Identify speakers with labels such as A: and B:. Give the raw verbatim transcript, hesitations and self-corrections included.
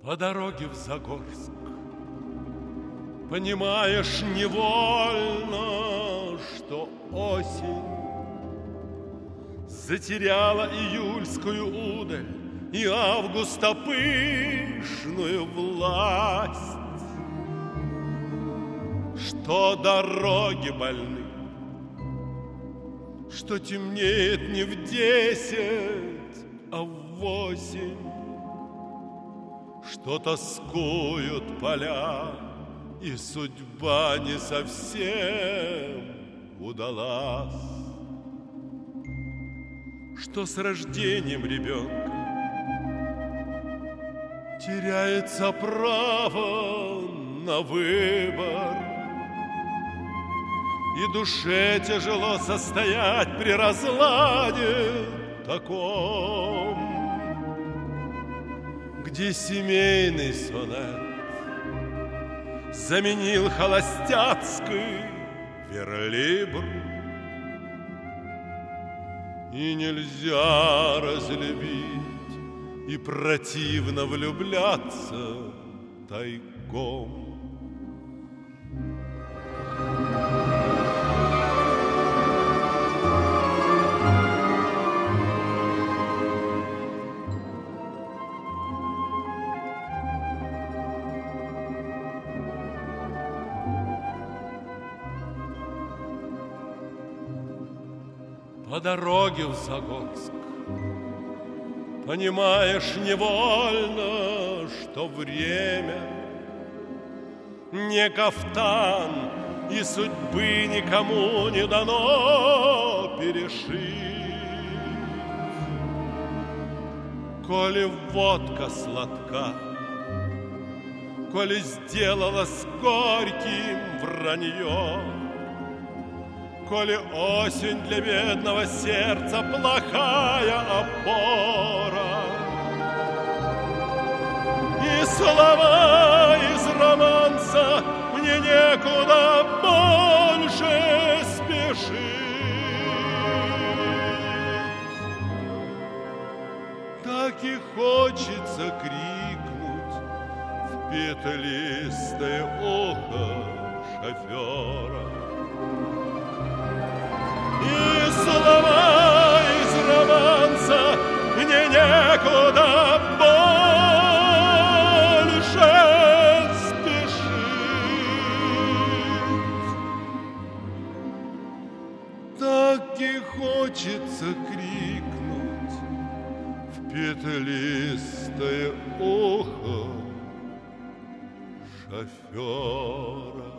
A: По дороге в Загорск, понимаешь невольно, что осень затеряла июльскую удаль и августа пышную власть, что дороги больны, что темнеет не в десять, а в восемь, что тоскуют поля, и судьба не совсем удалась, что с рождением ребенка теряется право на выбор, и душе тяжело состоять при разладе таком, где семейный сонет заменил холостяцкий верлибр, и нельзя разлюбить и противно влюбляться тайком. По дороге в Загорск понимаешь невольно, что время не кафтан, и судьбы никому не дано перешить. Коли водка сладка, коли сделалась горьким вранье, коли осень для бедного сердца плохая опора, и слова из романса мне некуда больше спешить, так и хочется крикнуть в петлистое ухо шофера. И слова из романса мне некуда больше спешить, так и хочется крикнуть в петлистое ухо шофера.